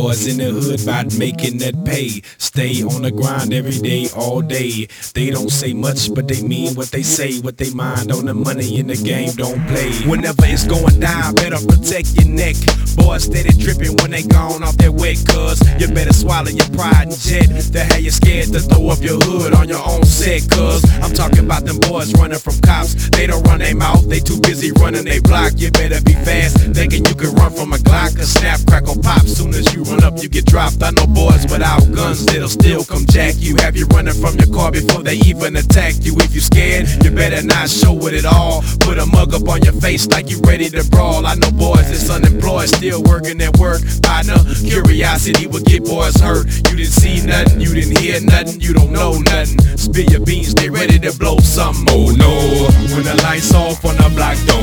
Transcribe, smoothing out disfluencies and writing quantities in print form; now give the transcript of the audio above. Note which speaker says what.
Speaker 1: boys in the hood about making that pay. Stay on the grind every day, all day. They don't say much, but they mean what they say. What they mind on the money in the game, don't play. Whenever it's going down, better protect your neck. Boys steady tripping when they gone off their wet, cuz you better swallow your pride and jet. That how you scared to throw up your hood on your own set, cuz I'm talking about them boys running from cops. They don't run their mouth, they too busy running they block. You better be fast, thinking you can run from a Glock. A snap, crackle, pop, soon as you run up you get dropped. I know boys without guns, they'll still come jack you. Have you running from your car before they even attack you. If you scared, you better not show it at all. Put a mug up on your face like you ready to brawl. I know boys that's unemployed, still working at work. Partner, curiosity will get boys hurt. You didn't see nothing, you didn't hear nothing, you don't know nothing. Spill your beans, they ready to blow something. Oh no, when the lights off on the block, don't